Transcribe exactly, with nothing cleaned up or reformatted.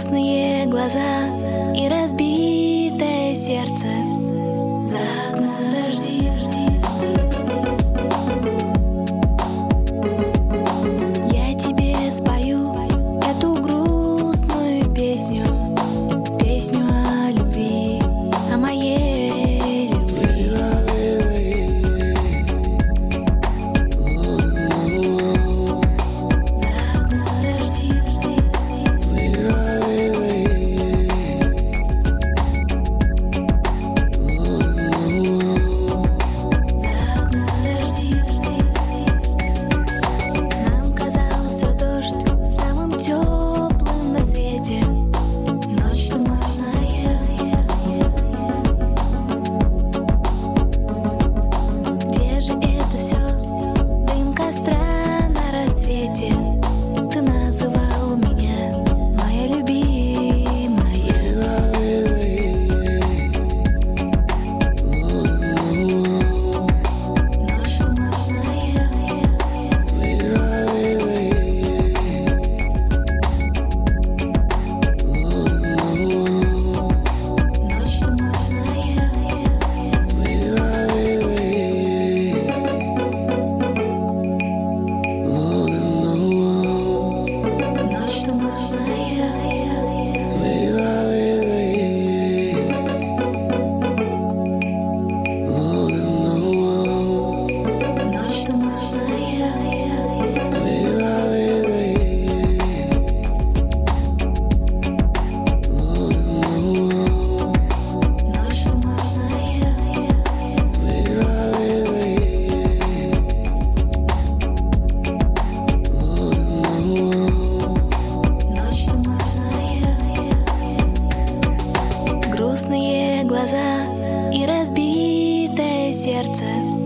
Грустные глаза и разбитое сердце. За окном дожди. Я тебе спою эту грустную песню, песню о любви, о моей любви. За окном дожди. Нам казался дождь самым теплым на свете. Ночь туманная. Где же это все? Дым костра на рассвете. Ты называл меня моя любимая. Ночь туманная. Ночь туманная. Ночь туманная. Ночь туманная. Ночь туманная. Ночь туманная. Грустные глаза и разбитое сердце.